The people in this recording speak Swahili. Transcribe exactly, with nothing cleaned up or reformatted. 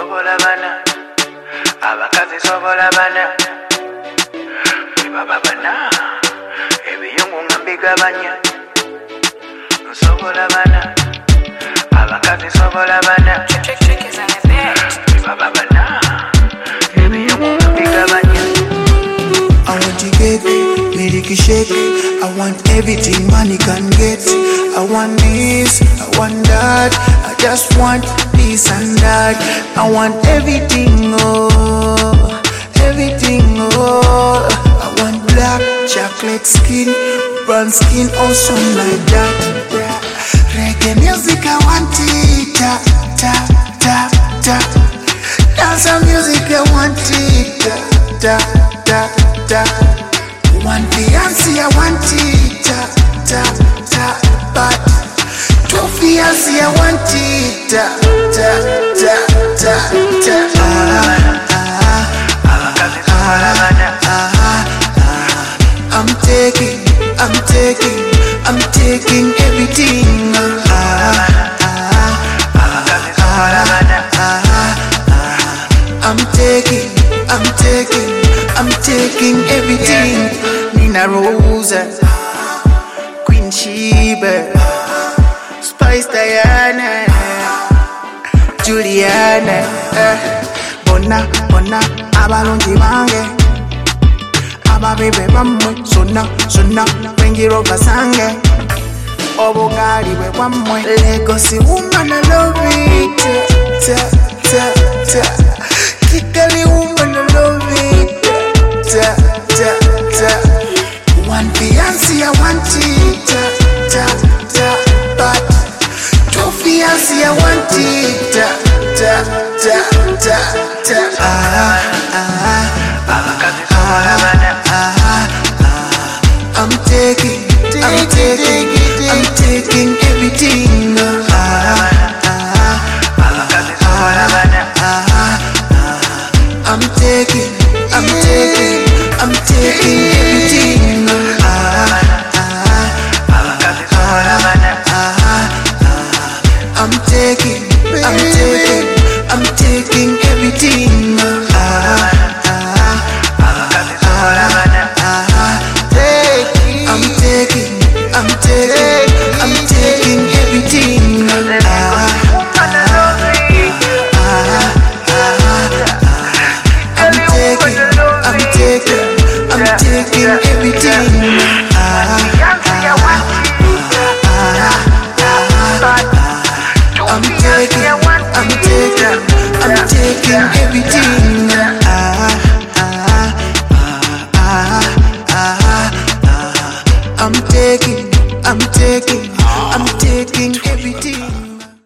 Sobola bana, abakazi sobola bana, baba bana, ebiyungu ngambigabanya. Sobola bana, abakazi sobola bana, baba bana, ebiyungu ngambigabanya. I want to get it, milky shake it. I want everything money can get. I want this, I want that. I just want this and that. I want everything, oh, everything, oh. I want black chocolate skin, brown skin, awesome like that. Yeah. Reggae music, I want it, ta ta ta ta. Dance music, I want it, ta ta ta ta. One fiancé, I want it, ta ta ta. But two fiancé, I want it, ta ta ta ta ta. Ah ah ah ah ah. I'm taking, I'm taking, I'm taking everything. Ah ah ah ah ah. I'm taking, I'm taking, I'm taking everything. Nina Rosa, Queen Sheba, Spice Diana, Juliana, eh. Bona, bona, abalonji bange, ababebe bamwe, sona, sona, wengiro basange, obogari we bamwe. Legacy woman, I love it, ta, ta, ta. Kigali woman, I love it, ta, ta, ta. One fiancé, I want it, ta, ta, ta. But two fiancé, I want it, ta, ta, ta, ta, ta. Ah, ah, ah, ah, ah, ah. I'm taking, I'm taking, I'm taking everything. Ah, ah, ah, ah, ah. I'm taking, I'm taking, I'm taking everything. I'm taking, I'm taking, I'm taking everything. Ah, ah, ah, ah, I'm taking, I'm taking, I'm taking everything. Ah, ah, ah, I'm taking, I'm taking, I'm taking everything. Ah, I'm taking, I'm taking, I'm taking everything. Ah, ah, ah, ah, ah. I'm taking, I'm taking, I'm taking.